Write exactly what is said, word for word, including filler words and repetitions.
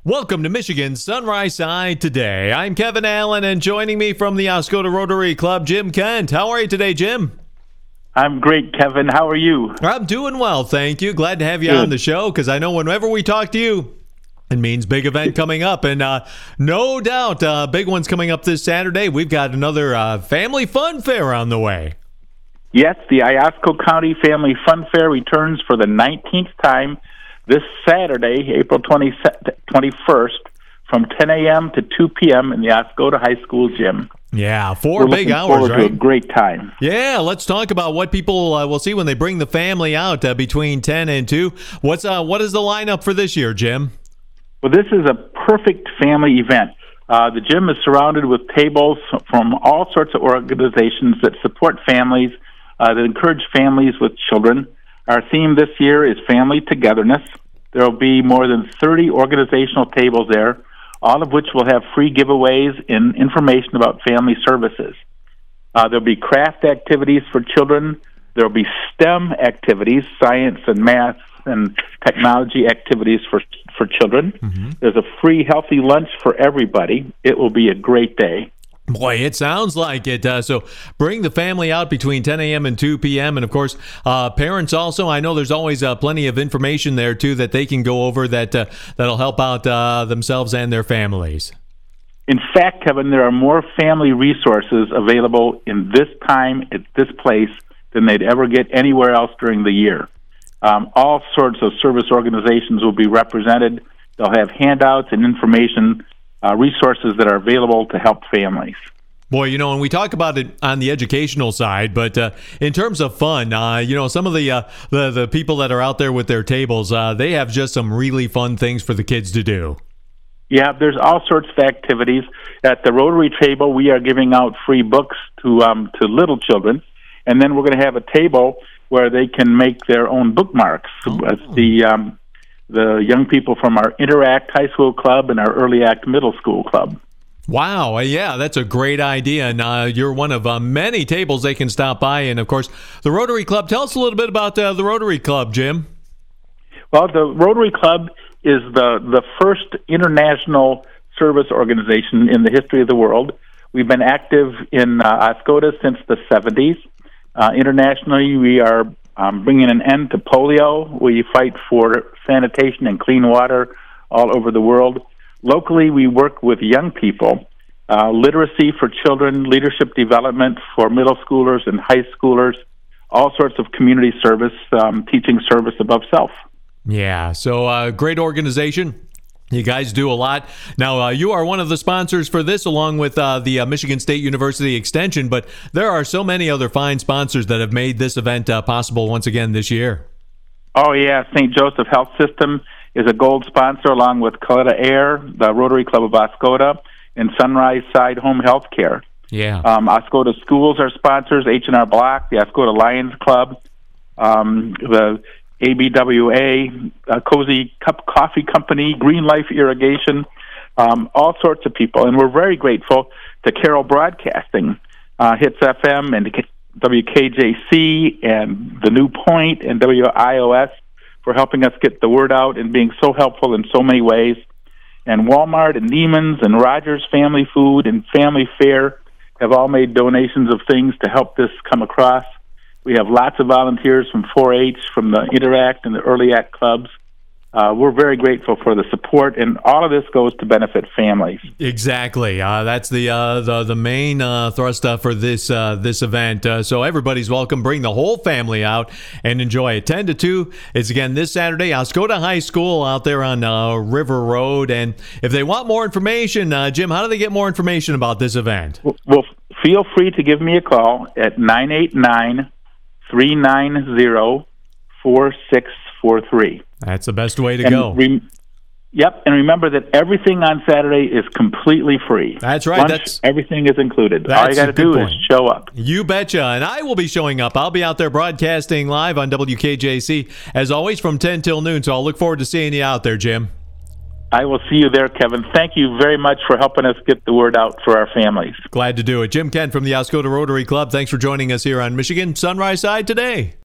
Welcome to Michigan Sunrise Side Today. I'm Kevin Allen, and joining me from the Oscoda Rotary Club, Jim Kent. How are you today, Jim? I'm great, Kevin. How are you? I'm doing well, thank you. Glad to have you Good. on the show, because I know whenever we talk to you, it means big event coming up. And uh, no doubt, uh, big one's coming up this Saturday. We've got another uh, Family Fun Fair on the way. Yes, the Iosco County Family Fun Fair returns for the nineteenth time this Saturday, April twenty-first, from ten a.m. to two p.m. in the Oscoda High School gym. Yeah, four We're big looking hours, forward right? To a great time. Yeah, let's talk about what people uh, will see when they bring the family out uh, between ten and two. What's uh, what is the lineup for this year, Jim? Well, this is a perfect family event. Uh, the gym is surrounded with tables from all sorts of organizations that support families, uh, that encourage families with children. Our theme this year is Family Togetherness. There will be more than thirty organizational tables there, all of which will have free giveaways and information about family services. Uh, there'll be craft activities for children. There'll be STEM activities, science and math and technology activities for for children. Mm-hmm. There's a free healthy lunch for everybody. It will be a great day. Boy, it sounds like it. Uh, so bring the family out between ten a.m. and two p.m. And, of course, uh, parents also. I know there's always uh, plenty of information there, too, that they can go over that, uh, that'll help out uh, themselves and their families. In fact, Kevin, there are more family resources available in this time at this place than they'd ever get anywhere else during the year. Um, all sorts of service organizations will be represented. They'll have handouts and information Uh, resources that are available to help families. Boy, you know, and we talk about it on the educational side, but uh, in terms of fun, uh, you know, some of the, uh, the the people that are out there with their tables, uh, they have just some really fun things for the kids to do. Yeah, there's all sorts of activities. At the Rotary table, we are giving out free books to um, to little children, and then we're going to have a table where they can make their own bookmarks. Oh. The um, the young people from our Interact High School Club and our Early Act Middle School Club. Wow, yeah, that's a great idea, and uh, you're one of uh, many tables they can stop by. And, of course, the Rotary Club. Tell us a little bit about uh, the Rotary Club, Jim. Well, the Rotary Club is the, the first international service organization in the history of the world. We've been active in uh, Oscoda since the seventies. Uh, internationally, we are Um, bringing an end to polio. We fight for sanitation and clean water all over the world. Locally, we work with young people, uh, literacy for children, leadership development for middle schoolers and high schoolers, all sorts of community service, um, teaching service above self. Yeah, so uh, great organization. You guys do a lot. Now, uh, you are one of the sponsors for this, along with uh, the uh, Michigan State University Extension, but there are so many other fine sponsors that have made this event uh, possible once again this year. Oh, yeah. Saint Joseph Health System is a gold sponsor, along with Coletta Air, the Rotary Club of Oscoda, and Sunrise Side Home Health Care. Yeah. Um, Oscoda Schools are sponsors, H and R Block, the Oscoda Lions Club, um, the A B W A, uh, Cozy Cup Coffee Company, Green Life Irrigation, um, all sorts of people. And we're very grateful to Carroll Broadcasting, uh, Hits F M and W K J C and The New Point and W I O S for helping us get the word out and being so helpful in so many ways. And Walmart and Neiman's and Rogers Family Food and Family Fare have all made donations of things to help this come across. We have lots of volunteers from four H, from the Interact and the Early Act clubs. Uh, we're very grateful for the support, and all of this goes to benefit families. Exactly. Uh, that's the uh, the the main uh, thrust uh, for this uh, this event. Uh, so everybody's welcome. Bring the whole family out and enjoy it. ten to two. It's again this Saturday. Oscoda High School out there on uh, River Road. And if they want more information, uh, Jim, how do they get more information about this event? Well, feel free to give me a call at nine eight nine, three nine zero, four six four three. That's the best way to and go. Re- yep, and remember that everything on Saturday is completely free. That's right. Lunch, that's everything is included. That's All you got to do point. is show up. You betcha. And I will be showing up. I'll be out there broadcasting live on W K J C, as always, from ten till noon. So I'll look forward to seeing you out there, Jim. I will see you there, Kevin. Thank you very much for helping us get the word out for our families. Glad to do it. Jim Kent from the Oscoda Rotary Club, thanks for joining us here on Michigan Sunrise Side Today.